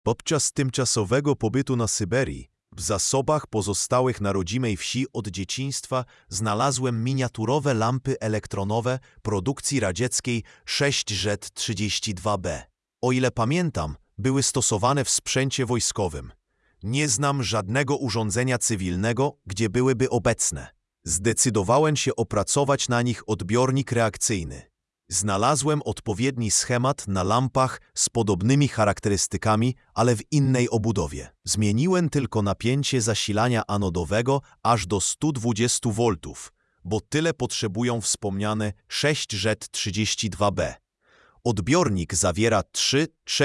Podczas tymczasowego pobytu na Syberii, w zasobach pozostałych na rodzimej wsi od dzieciństwa znalazłem miniaturowe lampy elektronowe produkcji radzieckiej 6Z32B. O ile pamiętam, były stosowane w sprzęcie wojskowym. Nie znam żadnego urządzenia cywilnego, gdzie byłyby obecne. Zdecydowałem się opracować na nich odbiornik reakcyjny. Znalazłem odpowiedni schemat na lampach z podobnymi charakterystykami, ale w innej obudowie. Zmieniłem tylko napięcie zasilania anodowego aż do 120 V, bo tyle potrzebują wspomniane 6Z32B. Odbiornik zawiera 3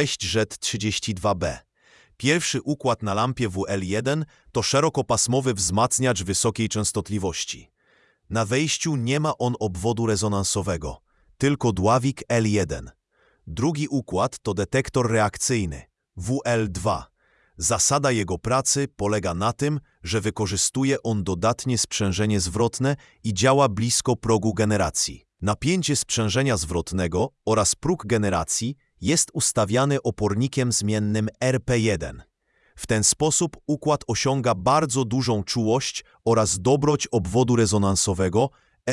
6Z32B. Pierwszy układ na lampie WL1 to szerokopasmowy wzmacniacz wysokiej częstotliwości. Na wejściu nie ma on obwodu rezonansowego, tylko dławik L1. Drugi układ to detektor reakcyjny, WL2. Zasada jego pracy polega na tym, że wykorzystuje on dodatnie sprzężenie zwrotne i działa blisko progu generacji. Napięcie sprzężenia zwrotnego oraz próg generacji jest ustawiany opornikiem zmiennym RP1. W ten sposób układ osiąga bardzo dużą czułość oraz dobroć obwodu rezonansowego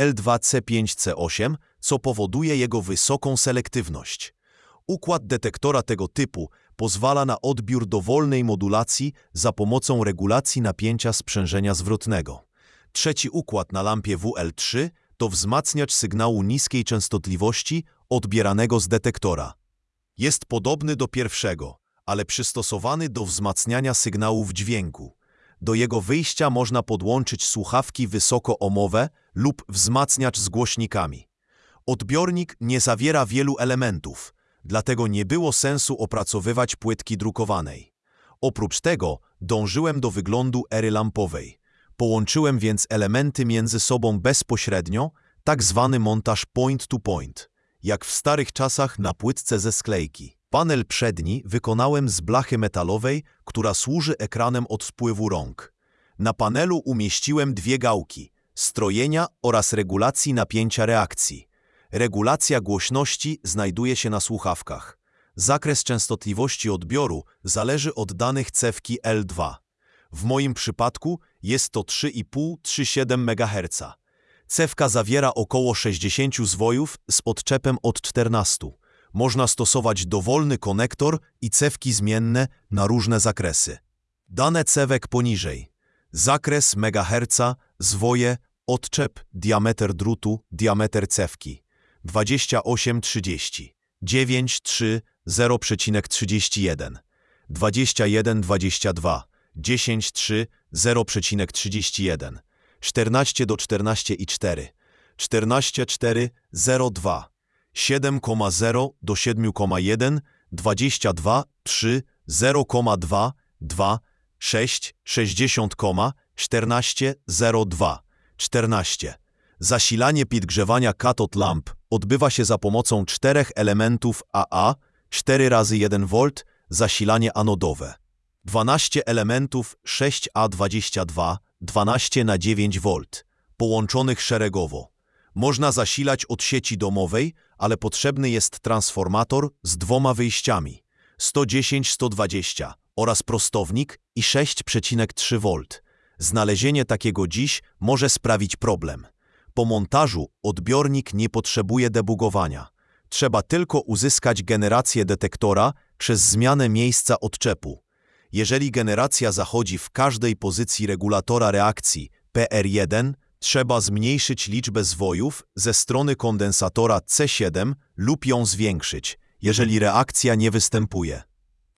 L2C5C8, co powoduje jego wysoką selektywność. Układ detektora tego typu pozwala na odbiór dowolnej modulacji za pomocą regulacji napięcia sprzężenia zwrotnego. Trzeci układ na lampie WL3 to wzmacniacz sygnału niskiej częstotliwości odbieranego z detektora. Jest podobny do pierwszego, ale przystosowany do wzmacniania sygnałów dźwięku. Do jego wyjścia można podłączyć słuchawki wysokoohmowe lub wzmacniacz z głośnikami. Odbiornik nie zawiera wielu elementów, dlatego nie było sensu opracowywać płytki drukowanej. Oprócz tego dążyłem do wyglądu ery lampowej. Połączyłem więc elementy między sobą bezpośrednio, tak zwany montaż point-to-point, jak w starych czasach na płytce ze sklejki. Panel przedni wykonałem z blachy metalowej, która służy ekranem od wpływu rąk. Na panelu umieściłem dwie gałki, strojenia oraz regulacji napięcia reakcji. Regulacja głośności znajduje się na słuchawkach. Zakres częstotliwości odbioru zależy od danych cewki L2. W moim przypadku jest to 3,5–3,7 MHz. Cewka zawiera około 60 zwojów z odczepem od 14. Można stosować dowolny konektor i cewki zmienne na różne zakresy. Dane cewek poniżej. Zakres megaherca, zwoje, odczep, diametr drutu, diametr cewki. 28-30, 9-3, 0,31, 21-22, 10-3, 0,31, 14-14,4, 14,4, 0,2, 7,0 do 7,1, 22, 3, 0,2, 2, 6, 60, 14, 0,2, 14. Zasilanie podgrzewania katod lamp odbywa się za pomocą 4 elementów AA, 4 razy 1 V, zasilanie anodowe. 12 elementów 6A22, 12 na 9 V, połączonych szeregowo. Można zasilać od sieci domowej, ale potrzebny jest transformator z 2 wyjściami, 110-120 oraz prostownik i 6,3 V. Znalezienie takiego dziś może sprawić problem. Po montażu odbiornik nie potrzebuje debugowania. Trzeba tylko uzyskać generację detektora przez zmianę miejsca odczepu. Jeżeli generacja zachodzi w każdej pozycji regulatora reakcji PR1, trzeba zmniejszyć liczbę zwojów ze strony kondensatora C7 lub ją zwiększyć, jeżeli reakcja nie występuje.